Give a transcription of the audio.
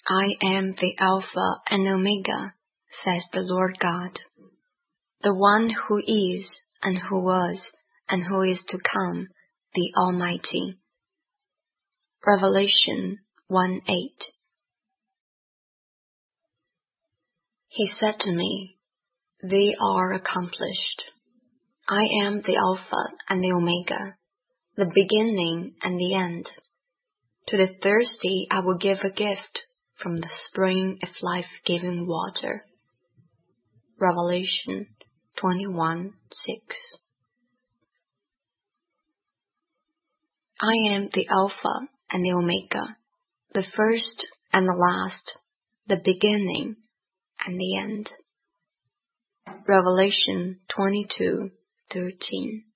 I am the Alpha and Omega, says the Lord God, the one who is, and who was, and who is to come, the Almighty. Revelation 1:8. He said to me, They are accomplished. I am the Alpha and the Omega, the beginning and the end. To the thirsty I will give a gift from the spring of life-giving water. Revelation 21:6. I am the Alpha and the Omega, the first and the last, the beginning and the end. Revelation 22:13.